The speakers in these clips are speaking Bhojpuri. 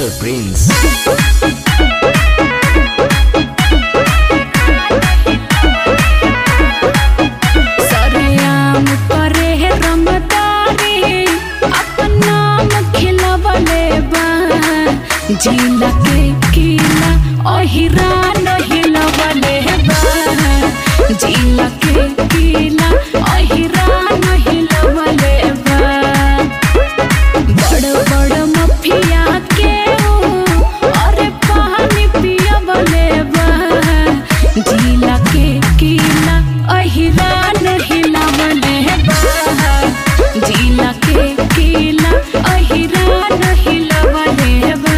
Master Prince. सरेआम करे है रंगदारी, अपन नाम खिलवले बा। जिला के किला ओहिरा नहिलवले बा। जिला के किला ओहिरा नहिलवले बा। बड़ बड़ मफिया के अरे पानी पियवले बा। जिला के किला ओहिरा नहिलवले बा। जिला के किला ओहिरा नहिलवले बा।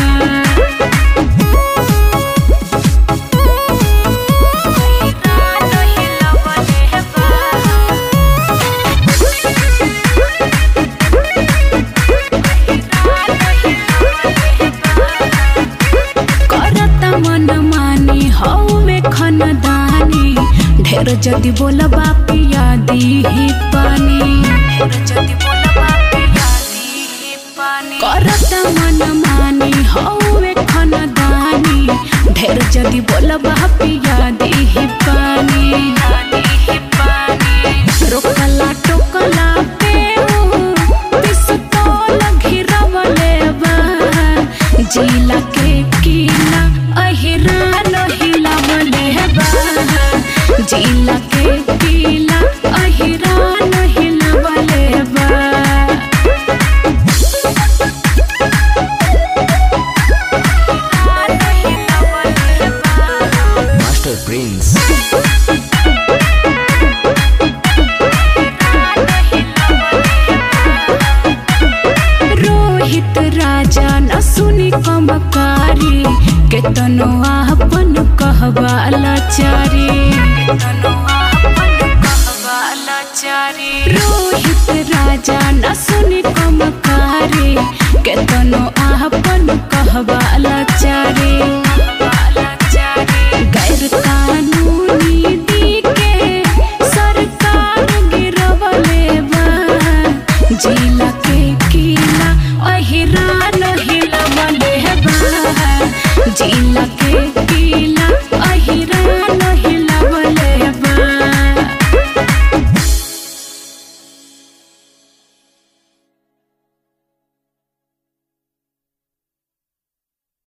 मन मानी हौवे खनदानी, ढेर जदी बोलबा पिया दीही पानी। ढेर जदी बोलबा पिया दीही पानी। करत मन मानी हौवे खनदानी, ढेर जदी बोलबा पिया दीही पानी। रोकला टोकला पे पिस्तौल घिरवले बा। जिला के किला ओहिरा नहिलवले बा। जिला के किला ओहिरा नहिलवले बा। Master Prince. रोहित राजा न सुनी कमकारी, केतनो आपन कहबा लाचारी। रोहित राजा न सुनी कमकारी, केतनो आपन कहबा लाचारी। गैर कानूनी दी के सरकार गिरवले बा। जिला के किला ओहिरा नहिलवले बा। जिला के किला